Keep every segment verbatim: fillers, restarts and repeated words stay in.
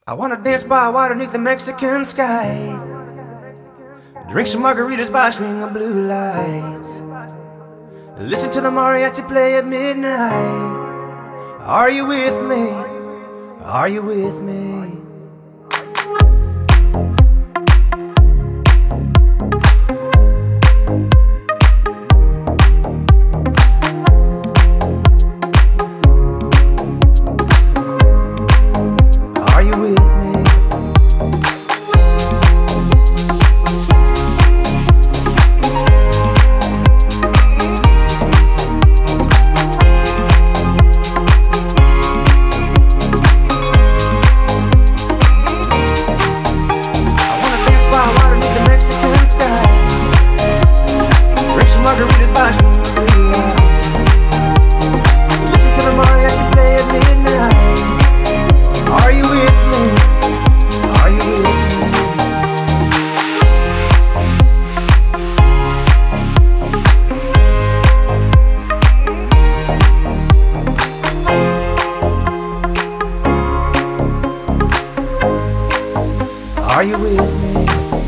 I wanna dance by water beneath the Mexican sky, drink some margaritas by a string of blue lights, listen to the mariachi play at midnight. Are you with me? Are you with me? Are you with me? Margaritas by string of blue lights, listen to the mariachi play at midnight. Are you with me? Are you with me? Are you with me?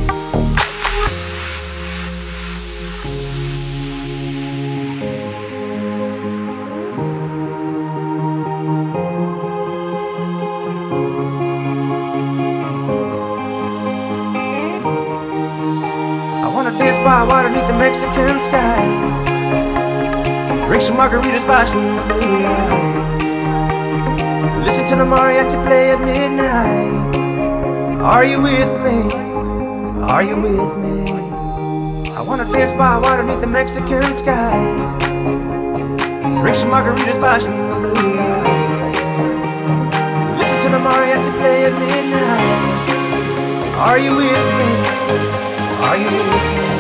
Dance by water beneath the Mexican sky, drink some margaritas by a string of blue lights, listen to the mariachi play at midnight. Are you with me? Are you with me? I wanna dance by water beneath the Mexican sky, drink some margaritas by a string of blue lights, listen to the mariachi play at midnight. Are you with me? Are you with me?